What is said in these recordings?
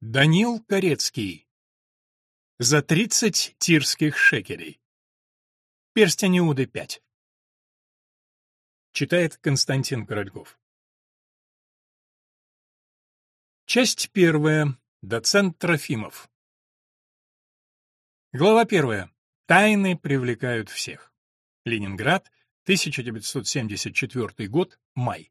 Данил Корецкий. За 30 тирских шекелей. Перстень Иуды 5. Читает Константин Корольков. Часть первая. Доцент Трофимов. Глава первая. Тайны привлекают всех. Ленинград, 1974 год, май.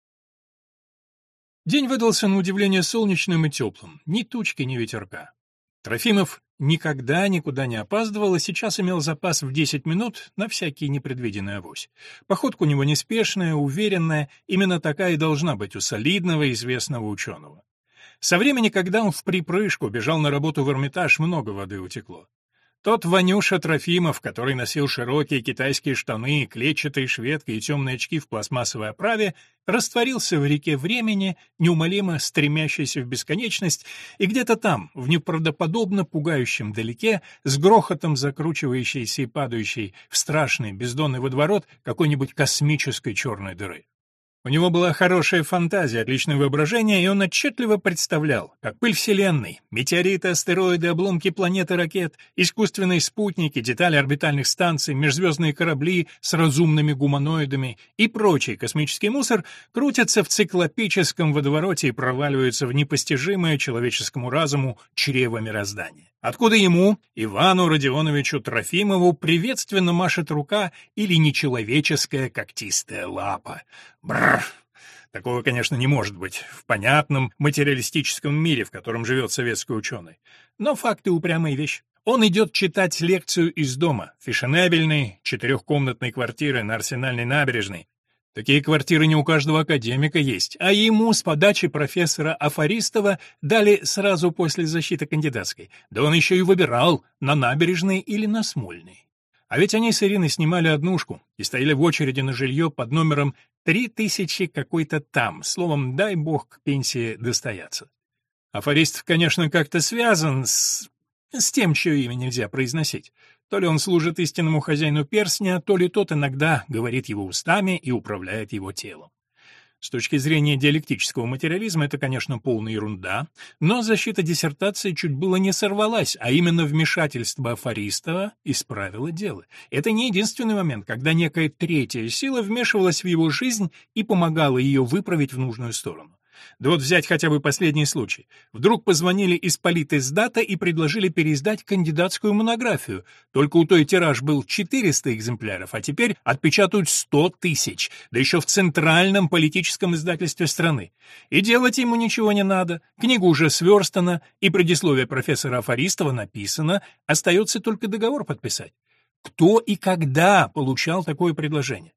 День выдался на удивление солнечным и теплым, ни тучки, ни ветерка. Трофимов никогда никуда не опаздывал и сейчас имел запас в 10 минут на всякий непредвиденный авось. Походка у него неспешная, уверенная, именно такая и должна быть у солидного известного ученого. Со времени, когда он вприпрыжку бежал на работу в Эрмитаж, много воды утекло. Тот Ванюша Трофимов, который носил широкие китайские штаны, клетчатые шведки и темные очки в пластмассовой оправе, растворился в реке времени, неумолимо стремящейся в бесконечность, и где-то там, в неправдоподобно пугающем далеке, с грохотом закручивающейся и падающей в страшный бездонный водоворот какой-нибудь космической черной дыры. У него была хорошая фантазия, отличное воображение, и он отчетливо представлял, как пыль Вселенной, метеориты, астероиды, обломки планет и ракет, искусственные спутники, детали орбитальных станций, межзвездные корабли с разумными гуманоидами и прочий космический мусор крутятся в циклопическом водовороте и проваливаются в непостижимое человеческому разуму чрево мироздания. Откуда ему, Ивану Родионовичу Трофимову, приветственно машет рука или нечеловеческая когтистая лапа. Бррр! Такого, конечно, не может быть в понятном материалистическом мире, в котором живет советский ученый. Но факты — упрямая вещь. Он идет читать лекцию из дома, фешенебельной, 4-комнатной квартиры на Арсенальной набережной. Такие квартиры не у каждого академика есть, а ему с подачи профессора Афаристова дали сразу после защиты кандидатской. Да он еще и выбирал, на Набережной или на Смольной. А ведь они с Ириной снимали однушку и стояли в очереди на жилье под номером 3000 какой-то там, словом, дай бог к пенсии достояться. Афаристов, конечно, как-то связан с тем, чье имя нельзя произносить. То ли он служит истинному хозяину перстня, то ли тот иногда говорит его устами и управляет его телом. С точки зрения диалектического материализма это, конечно, полная ерунда, но защита диссертации чуть было не сорвалась, а именно вмешательство Афаристова исправило дело. Это не единственный момент, когда некая третья сила вмешивалась в его жизнь и помогала ее выправить в нужную сторону. Да вот взять хотя бы последний случай. Вдруг позвонили из политиздата и предложили переиздать кандидатскую монографию. Только у той тираж был 400 экземпляров, а теперь отпечатают 100 тысяч, да еще в центральном политическом издательстве страны. И делать ему ничего не надо, книга уже сверстана, и предисловие профессора Афаристова написано, остается только договор подписать. Кто и когда получал такое предложение?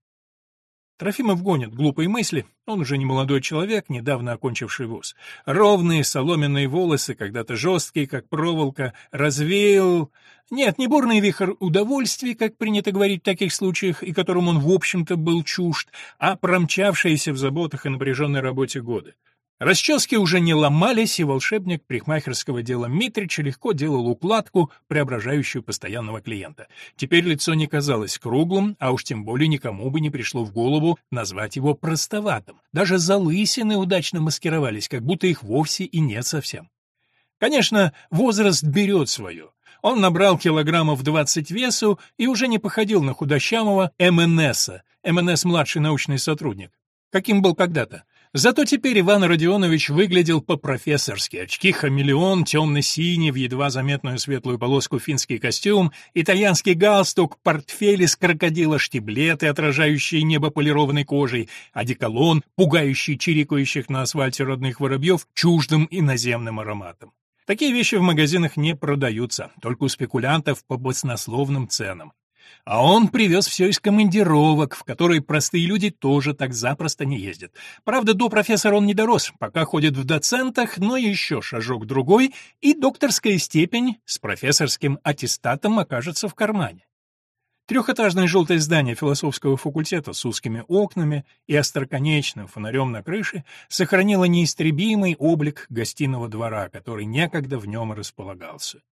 Трофимов гонит глупые мысли, он уже не молодой человек, недавно окончивший вуз. Ровные соломенные волосы, когда-то жесткие, как проволока, развеял... Нет, не бурный вихрь удовольствий, как принято говорить в таких случаях, и которым он, в общем-то, был чужд, а промчавшиеся в заботах и напряженной работе годы. Расчески уже не ломались, и волшебник парикмахерского дела Митрич легко делал укладку, преображающую постоянного клиента. Теперь лицо не казалось круглым, а уж тем более никому бы не пришло в голову назвать его простоватым. Даже залысины удачно маскировались, как будто их вовсе и нет совсем. Конечно, возраст берет свое. Он набрал килограммов 20 весу и уже не походил на худощавого МНСа, МНС-младший научный сотрудник, каким был когда-то. Зато теперь Иван Родионович выглядел по-профессорски. Очки-хамелеон, темно-синий, в едва заметную светлую полоску финский костюм, итальянский галстук, портфель из крокодила, штиблеты, отражающие небо полированной кожей, одеколон, пугающий чирикающих на асфальте родных воробьев чуждым иноземным ароматом. Такие вещи в магазинах не продаются, только у спекулянтов по баснословным ценам. А он привез все из командировок, в которые простые люди тоже так запросто не ездят. Правда, до профессора он не дорос, пока ходит в доцентах, но еще шажок-другой, и докторская степень с профессорским аттестатом окажется в кармане. Трехэтажное желтое здание философского факультета с узкими окнами и остроконечным фонарем на крыше сохранило неистребимый облик гостиного двора, который некогда в нем располагался.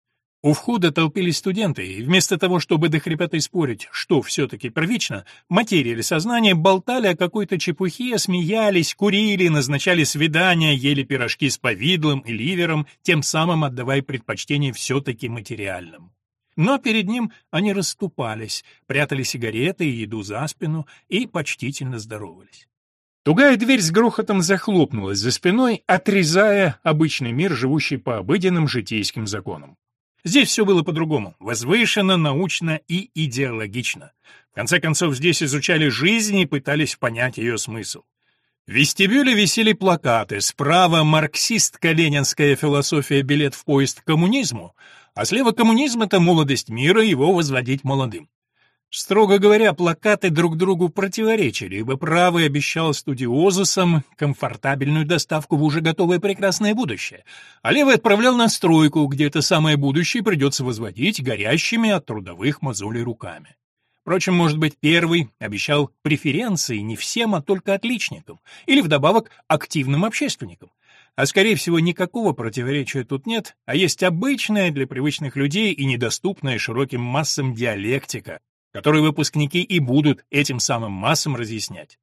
У входа толпились студенты, и вместо того, чтобы до хрипоты спорить, что все-таки первично, материя или сознание, болтали о какой-то чепухе, смеялись, курили, назначали свидания, ели пирожки с повидлом и ливером, тем самым отдавая предпочтение все-таки материальному. Но перед ним они расступались, прятали сигареты и еду за спину и почтительно здоровались. Тугая дверь с грохотом захлопнулась за спиной, отрезая обычный мир, живущий по обыденным житейским законам. Здесь все было по-другому, возвышенно, научно и идеологично. В конце концов, здесь изучали жизнь и пытались понять ее смысл. В вестибюле висели плакаты: справа марксистско-ленинская философия, билет в поезд к коммунизму, а слева коммунизм — это молодость мира, его возводить молодым. Строго говоря, плакаты друг другу противоречили, ибо правый обещал студиозусам комфортабельную доставку в уже готовое прекрасное будущее, а левый отправлял на стройку, где это самое будущее придется возводить горящими от трудовых мозолей руками. Впрочем, может быть, первый обещал преференции не всем, а только отличникам, или вдобавок активным общественникам. А скорее всего, никакого противоречия тут нет, а есть обычная для привычных людей и недоступная широким массам диалектика, которые выпускники и будут этим самым массам разъяснять.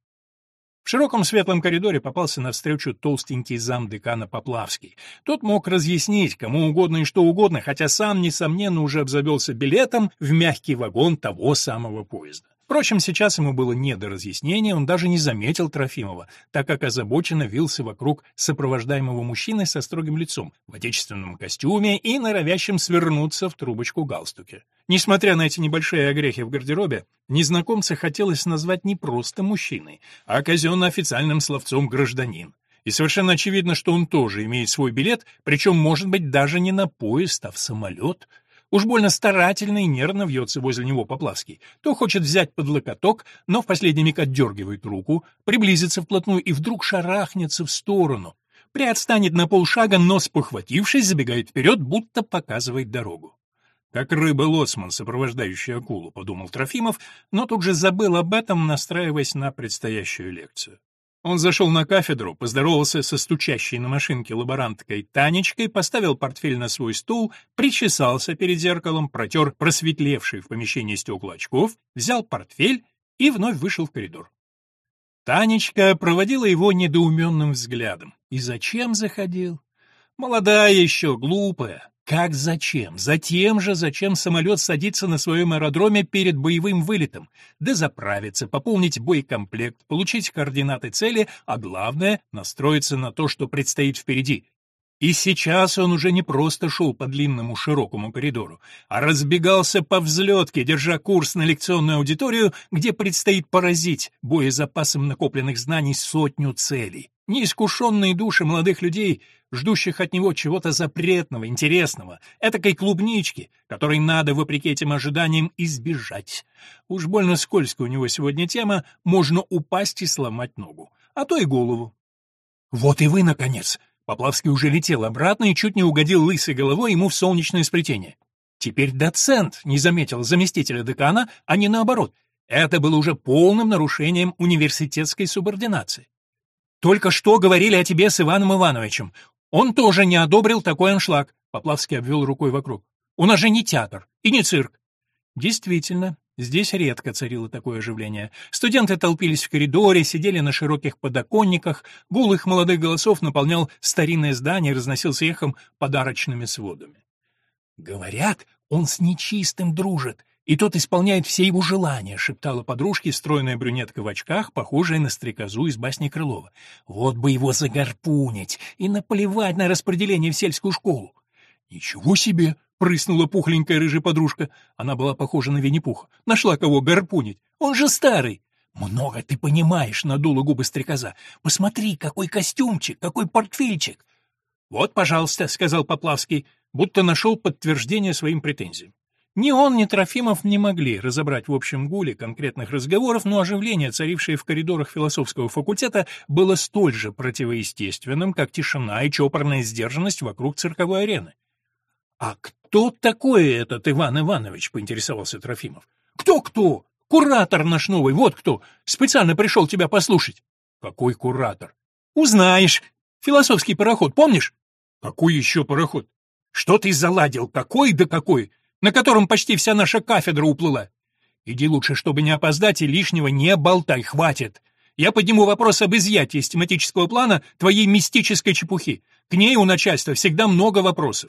В широком светлом коридоре попался навстречу толстенький замдекана Поплавский. Тот мог разъяснить кому угодно и что угодно, хотя сам, несомненно, уже обзавелся билетом в мягкий вагон того самого поезда. Впрочем, сейчас ему было не до разъяснения, он даже не заметил Трофимова, так как озабоченно вился вокруг сопровождаемого мужчины со строгим лицом, в отечественном костюме и норовящим свернуться в трубочку галстуке. Несмотря на эти небольшие огрехи в гардеробе, незнакомца хотелось назвать не просто мужчиной, а казенно-официальным словцом «гражданин». И совершенно очевидно, что он тоже имеет свой билет, причем, может быть, даже не на поезд, а в самолет. Уж больно старательно и нервно вьется возле него Поплавский. То хочет взять под локоток, но в последний миг отдергивает руку, приблизится вплотную и вдруг шарахнется в сторону. Приотстанет на полшага, но, спохватившись, забегает вперед, будто показывает дорогу. «Как рыба-лоцман, сопровождающий акулу», — подумал Трофимов, но тут же забыл об этом, настраиваясь на предстоящую лекцию. Он зашел на кафедру, поздоровался со стучащей на машинке лаборанткой Танечкой, поставил портфель на свой стул, причесался перед зеркалом, протер просветлевшие в помещении стекла очков, взял портфель и вновь вышел в коридор. Танечка проводила его недоуменным взглядом. И зачем заходил? Молодая еще, глупая. Как зачем? Затем же, зачем самолет садится на своем аэродроме перед боевым вылетом? Да заправиться, пополнить боекомплект, получить координаты цели, а главное — настроиться на то, что предстоит впереди. И сейчас он уже не просто шел по длинному широкому коридору, а разбегался по взлетке, держа курс на лекционную аудиторию, где предстоит поразить боезапасом накопленных знаний сотню целей. Неискушенные души молодых людей, ждущих от него чего-то запретного, интересного, этакой клубнички, которой надо, вопреки этим ожиданиям, избежать. Уж больно скользкая у него сегодня тема, можно упасть и сломать ногу, а то и голову. «Вот и вы, наконец!» Поплавский уже летел обратно и чуть не угодил лысой головой ему в солнечное сплетение. Теперь доцент не заметил заместителя декана, а не наоборот. Это было уже полным нарушением университетской субординации. «Только что говорили о тебе с Иваном Ивановичем. Он тоже не одобрил такой аншлаг», — Поплавский обвел рукой вокруг. «У нас же не театр и не цирк». Действительно, здесь редко царило такое оживление. Студенты толпились в коридоре, сидели на широких подоконниках, гул их молодых голосов наполнял старинное здание и разносился эхом подарочными сводами. «Говорят, он с нечистым дружит, и тот исполняет все его желания», — шептала подружке стройная брюнетка в очках, похожая на стрекозу из басни Крылова. «Вот бы его загарпунить и наплевать на распределение в сельскую школу». «Ничего себе!» — прыснула пухленькая рыжая подружка. Она была похожа на Винни-Пуха. «Нашла кого гарпунить. Он же старый!» «Много ты понимаешь», — надула губы стрекоза. «Посмотри, какой костюмчик, какой портфельчик!» «Вот, пожалуйста», — сказал Поплавский, будто нашел подтверждение своим претензиям. Ни он, ни Трофимов не могли разобрать в общем гуле конкретных разговоров, но оживление, царившее в коридорах философского факультета, было столь же противоестественным, как тишина и чопорная сдержанность вокруг цирковой арены. «А кто такой этот Иван Иванович?» — поинтересовался Трофимов. «Кто-кто? Куратор наш новый, вот кто! Специально пришел тебя послушать». «Какой куратор?» «Узнаешь. Философский пароход, помнишь?» «Какой еще пароход?» Что ты заладил? Какой да какой? На котором почти вся наша кафедра уплыла. Иди лучше, чтобы не опоздать, и лишнего не болтай, хватит. Я подниму вопрос об изъятии из тематического плана твоей мистической чепухи. К ней у начальства всегда много вопросов.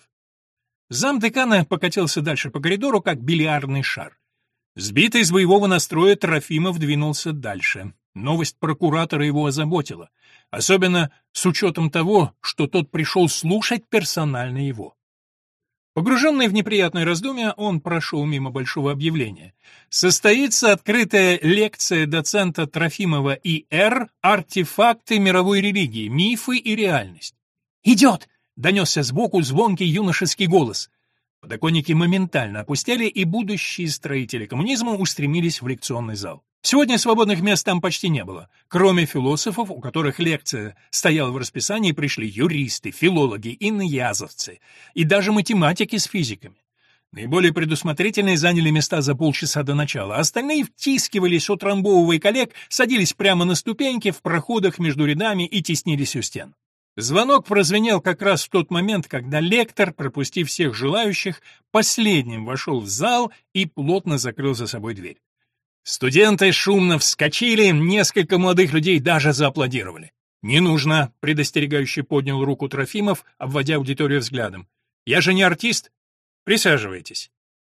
Замдекана покатился дальше по коридору, как бильярдный шар. Сбитый с боевого настроя, Трофимов двинулся дальше. Новость прокуратора его озаботила, особенно с учетом того, что тот пришел слушать персонально его. Погруженный в неприятное раздумье, он прошел мимо большого объявления. Состоится открытая лекция доцента Трофимова И.Р. «Артефакты мировой религии, мифы и реальность». «Идет!» — донесся сбоку звонкий юношеский голос. Подоконники моментально опустели, и будущие строители коммунизма устремились в лекционный зал. Сегодня свободных мест там почти не было. Кроме философов, у которых лекция стояла в расписании, пришли юристы, филологи, инноязовцы и даже математики с физиками. Наиболее предусмотрительные заняли места за полчаса до начала, а остальные втискивались, утрамбовывая коллег, садились прямо на ступеньки в проходах между рядами и теснились у стен. Звонок прозвенел как раз в тот момент, когда лектор, пропустив всех желающих, последним вошел в зал и плотно закрыл за собой дверь. Студенты шумно вскочили, несколько молодых людей даже зааплодировали. «Не нужно», — предостерегающе поднял руку Трофимов, обводя аудиторию взглядом. «Я же не артист. Присаживайтесь».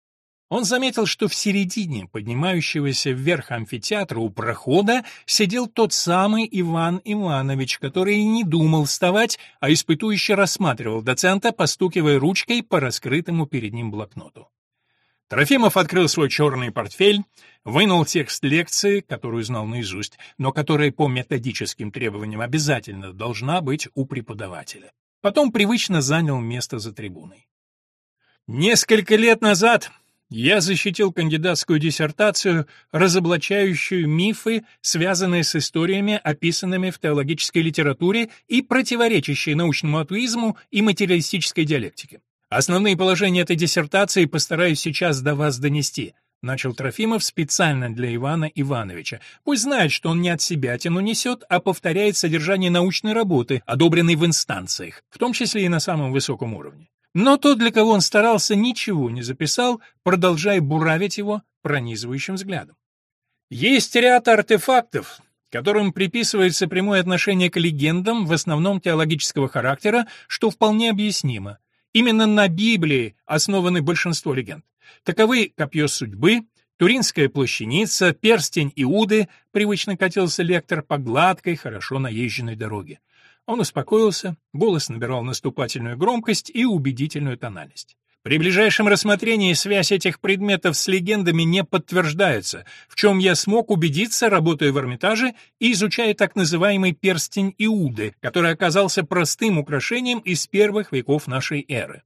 Он заметил, что в середине поднимающегося вверх амфитеатра у прохода сидел тот самый Иван Иванович, который и не думал вставать, а испытующе рассматривал доцента, постукивая ручкой по раскрытому перед ним блокноту. Трофимов открыл свой черный портфель, вынул текст лекции, которую знал наизусть, но которая по методическим требованиям обязательно должна быть у преподавателя. Потом привычно занял место за трибуной. Несколько лет назад я защитил кандидатскую диссертацию, разоблачающую мифы, связанные с историями, описанными в теологической литературе и противоречащие научному атеизму и материалистической диалектике. Основные положения этой диссертации постараюсь сейчас до вас донести, начал Трофимов специально для Ивана Ивановича. Пусть знает, что он не от себятину несет, а повторяет содержание научной работы, одобренной в инстанциях, в том числе и на самом высоком уровне. Но тот, для кого он старался, ничего не записал, продолжая буравить его пронизывающим взглядом. Есть ряд артефактов, которым приписывается прямое отношение к легендам, в основном теологического характера, что вполне объяснимо. Именно на Библии основаны большинство легенд. Таковы копье судьбы, Туринская плащаница, перстень Иуды, привычно катился лектор по гладкой, хорошо наезженной дороге. Он успокоился, голос набирал наступательную громкость и убедительную тональность. При ближайшем рассмотрении связь этих предметов с легендами не подтверждается, в чем я смог убедиться, работая в Эрмитаже и изучая так называемый перстень Иуды, который оказался простым украшением из первых веков нашей эры.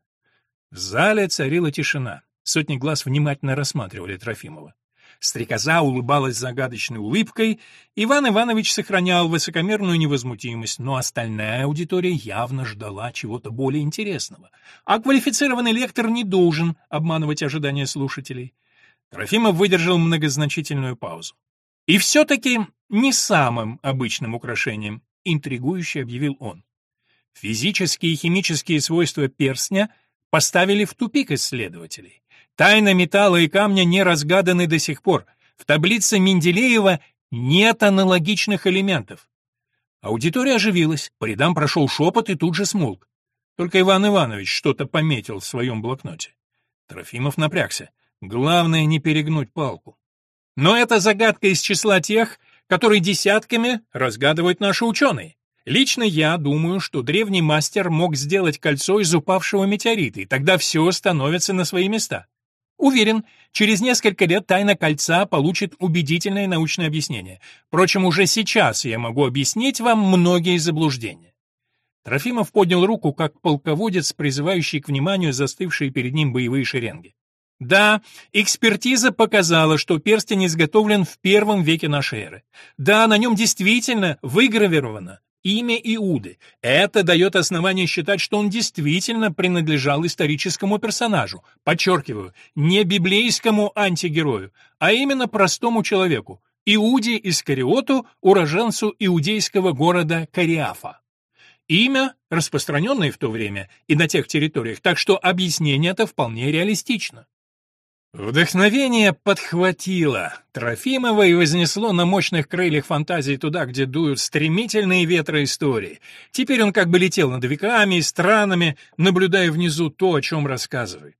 В зале царила тишина. Сотни глаз внимательно рассматривали Трофимова. Стрекоза улыбалась загадочной улыбкой, Иван Иванович сохранял высокомерную невозмутимость, но остальная аудитория явно ждала чего-то более интересного. А квалифицированный лектор не должен обманывать ожидания слушателей. Трофимов выдержал многозначительную паузу. «И все-таки не самым обычным украшением», — интригующе объявил он. Физические и химические свойства перстня поставили в тупик исследователей. Тайна металла и камня не разгаданы до сих пор. В таблице Менделеева нет аналогичных элементов. Аудитория оживилась, по рядам прошел шепот и тут же смолк. Только Иван Иванович что-то пометил в своем блокноте. Трофимов напрягся. Главное не перегнуть палку. Но это загадка из числа тех, которые десятками разгадывают наши ученые. Лично я думаю, что древний мастер мог сделать кольцо из упавшего метеорита, и тогда все становится на свои места. Уверен, через несколько лет тайна кольца получит убедительное научное объяснение. Впрочем, уже сейчас я могу объяснить вам многие заблуждения. Трофимов поднял руку, как полководец, призывающий к вниманию застывшие перед ним боевые шеренги. Да, экспертиза показала, что перстень изготовлен в первом веке нашей эры. Да, на нем действительно выгравировано имя Иуды. Это дает основание считать, что он действительно принадлежал историческому персонажу. Подчеркиваю, не библейскому антигерою, а именно простому человеку, Иуде Искариоту, уроженцу иудейского города Кариафа. имя, распространенное в то время и на тех территориях, так что объяснение это вполне реалистично. Вдохновение подхватило Трофимова и вознесло на мощных крыльях фантазии туда, где дуют стремительные ветры истории. Теперь он как бы летел над веками и странами, наблюдая внизу то, о чем рассказывает.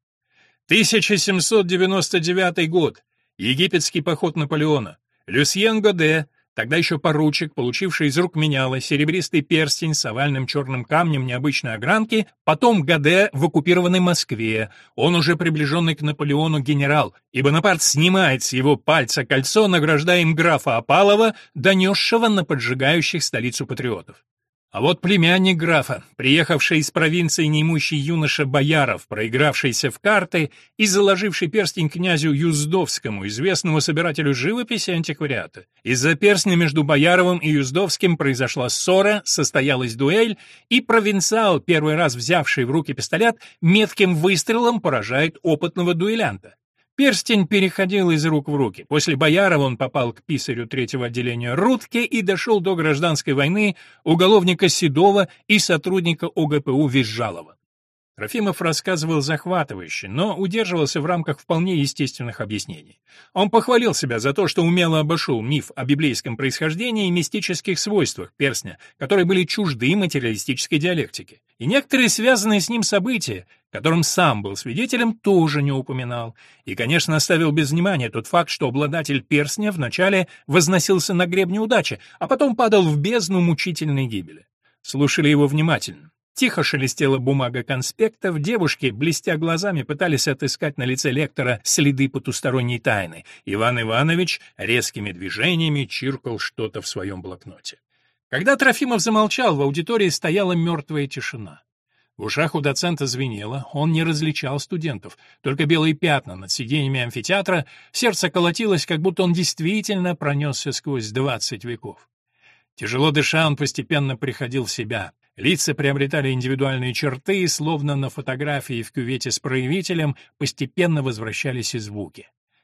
1799 год. Египетский поход Наполеона. Люсьен Годе, тогда еще поручик, получивший из рук меняла серебристый перстень с овальным черным камнем необычной огранки, потом Годе в оккупированной Москве, он уже приближенный к Наполеону генерал, и Бонапарт снимает с его пальца кольцо, награждая им графа Опалова, донесшего на поджигающих столицу патриотов. А вот племянник графа, приехавший из провинции неимущий юноша Бояров, проигравшийся в карты и заложивший перстень князю Юздовскому, известному собирателю живописи и антиквариата. Из-за перстня между Бояровым и Юздовским произошла ссора, состоялась дуэль, и провинциал, первый раз взявший в руки пистолет, метким выстрелом поражает опытного дуэлянта. Перстень переходил из рук в руки. После Боярова он попал к писарю третьего отделения Рудке и дошел до гражданской войны, уголовника Седова и сотрудника ОГПУ Визжалова. Трофимов рассказывал захватывающе, но удерживался в рамках вполне естественных объяснений. Он похвалил себя за то, что умело обошел миф о библейском происхождении и мистических свойствах перстня, которые были чужды материалистической диалектике. И некоторые связанные с ним события, которым сам был свидетелем, тоже не упоминал. И, конечно, оставил без внимания тот факт, что обладатель перстня вначале возносился на гребне удачи, а потом падал в бездну мучительной гибели. Слушали его внимательно. Тихо шелестела бумага конспектов, девушки, блестя глазами, пытались отыскать на лице лектора следы потусторонней тайны. Иван Иванович резкими движениями чиркал что-то в своем блокноте. Когда Трофимов замолчал, в аудитории стояла мертвая тишина. В ушах у доцента звенело, он не различал студентов, только белые пятна над сиденьями амфитеатра, сердце колотилось, как будто он действительно пронесся сквозь 20 веков. Тяжело дыша, он постепенно приходил в себя. Лица приобретали индивидуальные черты, и словно на фотографии в кювете с проявителем постепенно возвращались и звуки.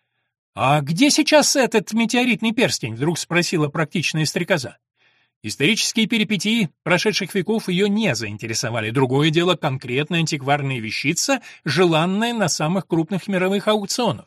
«А где сейчас этот метеоритный перстень?» — вдруг спросила практичная стрекоза. Исторические перипетии прошедших веков ее не заинтересовали. Другое дело — конкретная антикварная вещица, желанная на самых крупных мировых аукционах.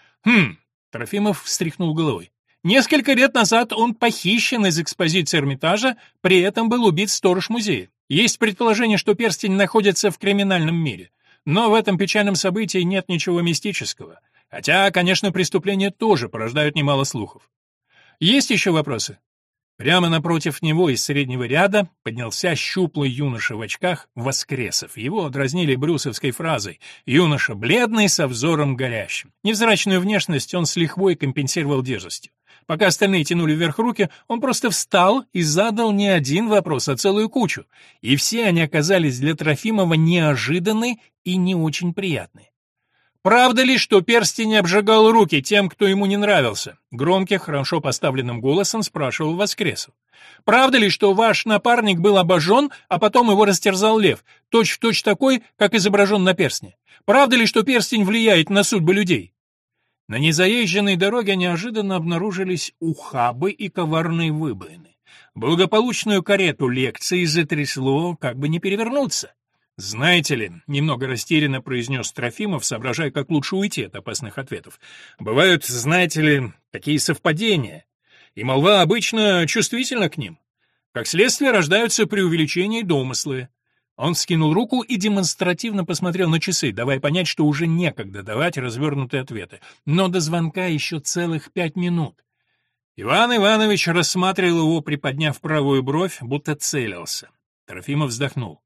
Трофимов встряхнул головой. Несколько лет назад он похищен из экспозиции Эрмитажа, при этом был убит сторож музея. Есть предположение, что перстень находится в криминальном мире. Но в этом печальном событии нет ничего мистического. Хотя, конечно, преступления тоже порождают немало слухов. Есть еще вопросы? Прямо напротив него из среднего ряда поднялся щуплый юноша в очках Воскресов. Его дразнили брюсовской фразой «юноша бледный со взором горящим». Невзрачную внешность он с лихвой компенсировал дерзостью. Пока остальные тянули вверх руки, он просто встал и задал не один вопрос, а целую кучу. И все они оказались для Трофимова неожиданны и не очень приятны. «Правда ли, что перстень обжигал руки тем, кто ему не нравился?» — громким, хорошо поставленным голосом спрашивал Воскресов. «Правда ли, что ваш напарник был обожжен, а потом его растерзал лев, точь-в-точь такой, как изображен на перстне? Правда ли, что перстень влияет на судьбы людей?» На незаезженной дороге неожиданно обнаружились ухабы и коварные выбоины. Благополучную карету лекции затрясло, как бы не перевернуться. «Знаете ли», — немного растерянно произнес Трофимов, соображая, как лучше уйти от опасных ответов, «бывают, знаете ли, такие совпадения, и молва обычно чувствительна к ним. Как следствие рождаются преувеличения и домыслы». Он вскинул руку и демонстративно посмотрел на часы, давая понять, что уже некогда давать развернутые ответы. Но до звонка еще целых 5 минут. Иван Иванович рассматривал его, приподняв правую бровь, будто целился. Трофимов вздохнул.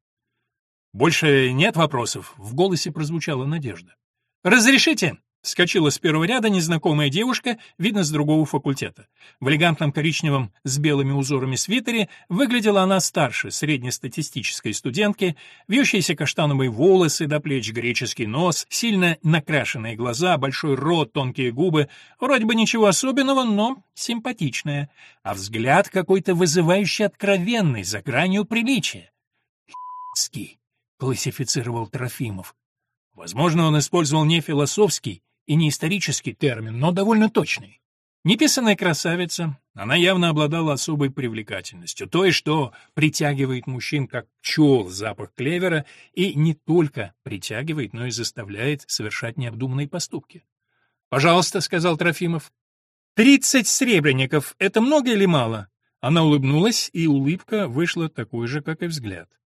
«Больше нет вопросов?» — в голосе прозвучала надежда. «Разрешите?» — вскочила с первого ряда незнакомая девушка, видно, с другого факультета. В элегантном коричневом с белыми узорами свитере выглядела она старше среднестатистической студентки, вьющиеся каштановые волосы до плеч, греческий нос, сильно накрашенные глаза, большой рот, тонкие губы. Вроде бы ничего особенного, но симпатичная. А взгляд какой-то вызывающий откровенный, за гранью приличия. «Х**ский», — классифицировал Трофимов. Возможно, он использовал не философский и не исторический термин, но довольно точный. Неписаная красавица, она явно обладала особой привлекательностью, той, что притягивает мужчин, как пчел запах клевера, и не только притягивает, но и заставляет совершать необдуманные поступки. «Пожалуйста», — сказал Трофимов. 30 сребреников — это много или мало?» Она улыбнулась, и улыбка вышла такой же, как и взгляд.